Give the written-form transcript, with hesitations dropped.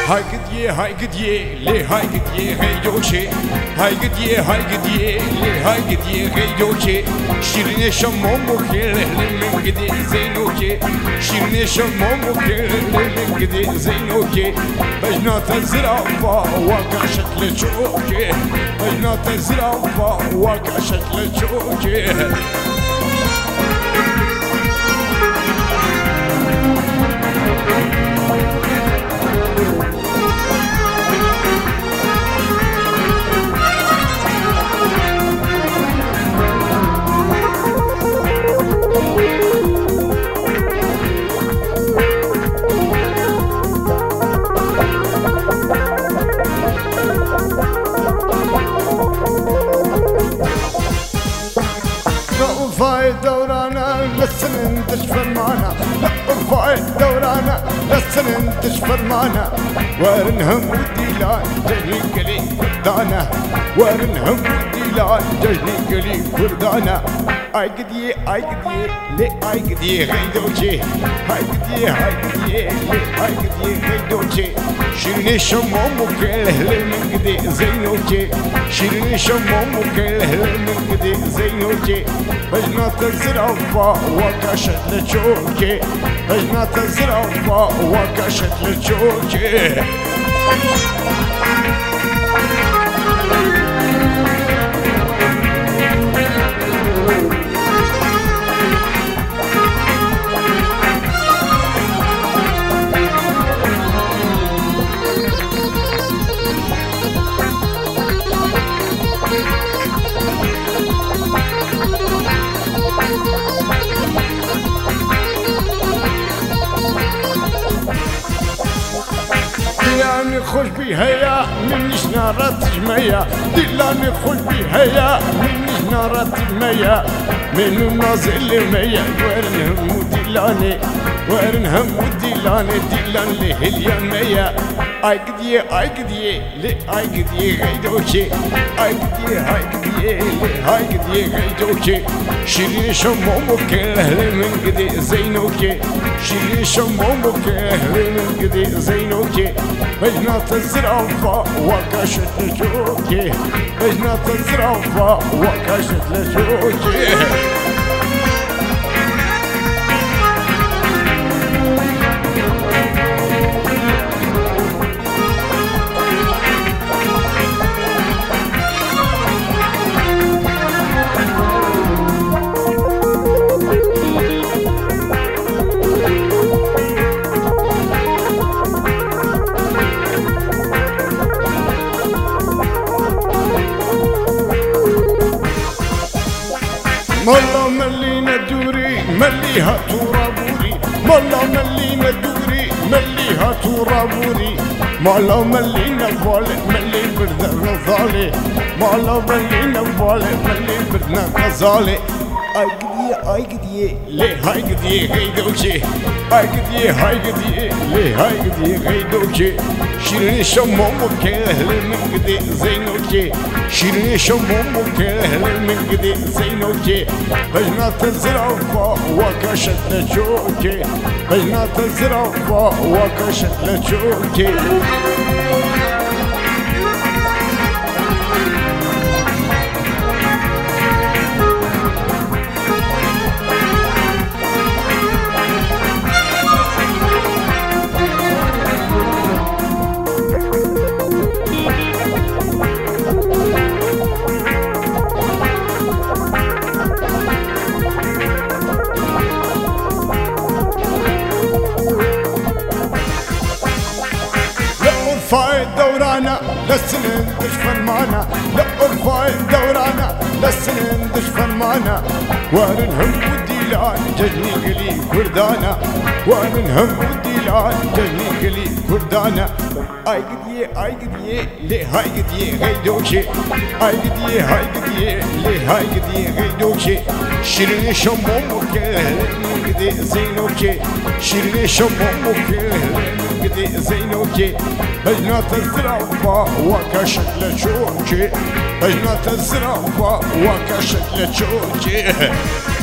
هاي قديه لي هاي قديه غيدوشي هاي قديه لي هاي قديه غيدوشي شيرين شموم وكل من قدي زينوكي شيرين شموم وكل من قدي زينوكي بجنات الزرافة وقعشت لشوكي بجنات الزرافة وقعشت لشوكي رفاي دورانا للسنين تشفر معنا رفاي دورانا للسنين تشفر معنا ورنهم وديلان جهني قلي كردانا ورنهم وديلان جهني قلي كردانا اي قديه لي اي قديه غيدوشي هاي قديه لي اي قديه غيدوشي شيرين شموم وكل من قدي زينوكي شيرين شموم وكل من قدي زينوكي بجنات الزرافة وقعشت لشوكي بجنات الزرافة وقعشت لشوكي دلاني خوش بهيا منيش نارات جمية دلاني خوش بهيا منيش نارات جمية منو نازل مية ورنهم ودلاني دلان لهليا مية اي قديه لي اي قديه غيدوشي اي قديه لي هاي قديه غيدوشي شيرين شموم وكل من قدي زينوكي شيرين شموم وكل من قدي زينوكي بجنات الزرافة وقعشت لشوكي بجنات الزرافة وقعشت لشوكي مولا ملينا دوري مليها ترابوري مولا ملينا دوري مليها ترابوري مولا ملينا فولي ملي بردنا غزالي مولا ملينا فولي ملي بردنا غزالي اي قديه لي هاي قديه غيدوشي اي قديه لي هاي قديه غيدوشي شيرين شموم وكل من قدي زينوكي شيرين شموم وكل من قدي زينوكي بجنات الزرافة وقعشت لشوكي بجنات الزرافة وقعشت لشوكي ارفعي دورانا للسنين تشفن معنا لا ارفعي دورانا للسنين تشفن معنا ورنهم وديلان جهني قلي كردانا ورنهم وديلان جهني قلي كردانا اي قديه لي هاي قديه غيدوشي اي قديه لي هاي قديه غيدوشي شيرين شموم وكل من قدي زينوكي شيرين شموم وكل قدي زينوكي بجنات الزرافة وقعشت لشوكي بجنات الزرافة وقعشت لشوكي